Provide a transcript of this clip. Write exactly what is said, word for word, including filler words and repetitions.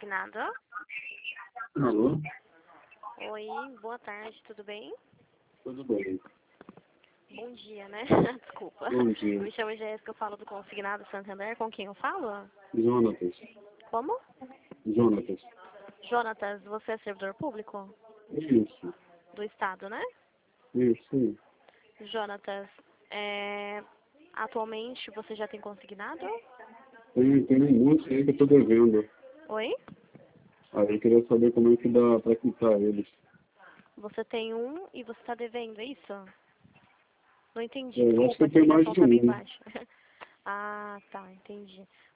consignado. Alô? Oi, boa tarde, tudo bem? Tudo bem. Bom dia, né? Desculpa. Bom dia. Eu me chamo Jéssica, eu falo do Consignado Santander. Com quem eu falo? Jonatas. Como? Jonatas. Jonatas, você é servidor público? Isso. Do Estado, né? Isso. Jonatas, é... atualmente você já tem consignado? Tem, tem um monte aí que eu tô devendo. Oi? Aí eu queria saber como é que dá pra quitar eles. Você tem um e você está devendo, é isso? Não entendi, Eu acho que desculpa, eu que a tenho mais ligação de tá bem um. baixa. Ah, tá, entendi.